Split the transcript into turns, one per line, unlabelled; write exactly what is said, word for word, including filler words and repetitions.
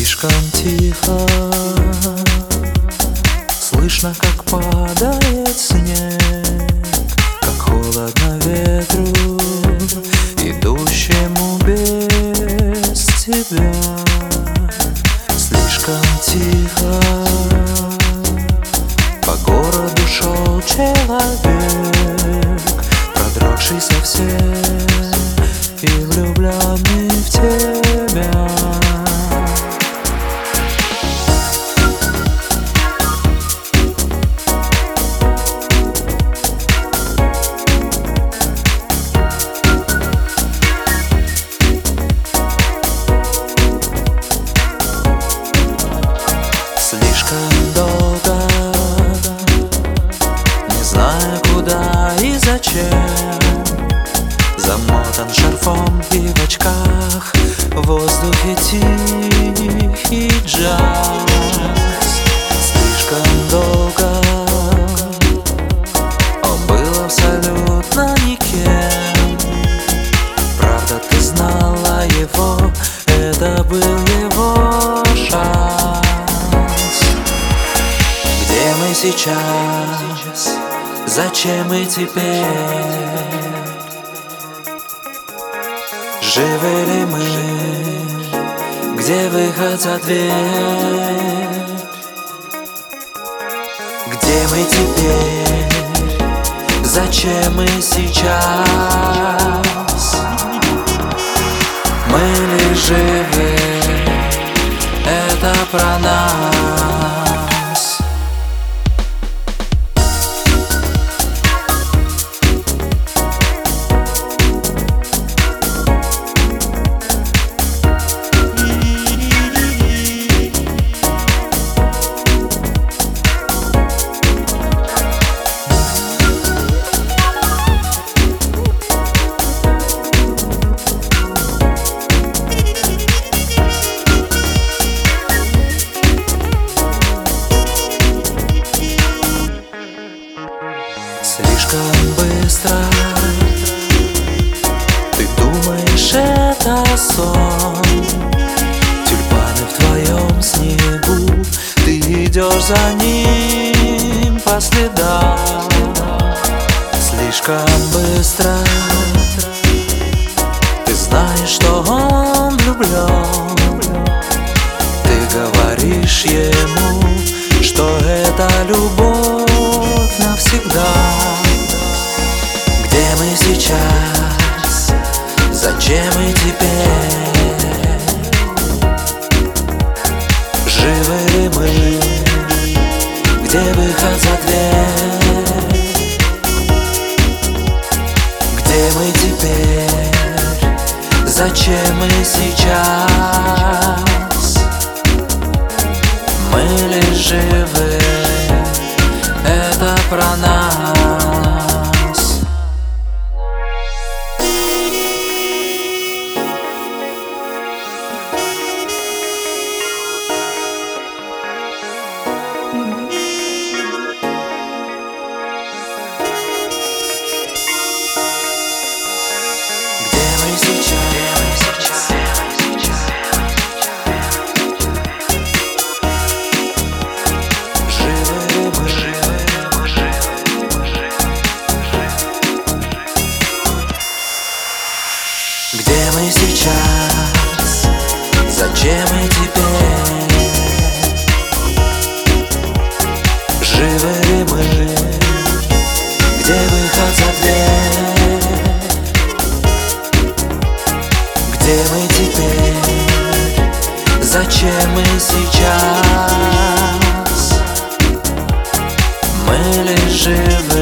Слишком тихо, слышно, как падает снег, как холодно ветру, идущему без тебя. Слишком тихо, по городу шел человек, продрогший совсем и влюбленный в тебя. Слишком долго, не знаю куда и зачем, замотан шарфом и в очках, в воздухе тихий джаз. Слишком долго он был абсолютно никем. Правда, ты знала его, это был его шанс. Где мы сейчас? Зачем мы теперь? Живы ли мы? Где выход за дверь? Где мы теперь? Зачем мы сейчас? Мы ли живы? Это про нас. Слишком быстро ты думаешь, это сон. Тюльпаны в твоем снегу, ты идешь за ним по следам. Слишком быстро ты знаешь, что он влюблен. Ты говоришь ему, что это любовь навсегда. Где мы сейчас? Зачем мы теперь? Живы ли мы? Где выход за дверь? Где мы теперь? Зачем мы сейчас? Мы ли живы? Это про нас. Где мы сейчас? Где мы сейчас? Зачем мы теперь? Живы ли мы? Где выход за дверь? Где мы теперь? Зачем мы сейчас? Мы ли живы?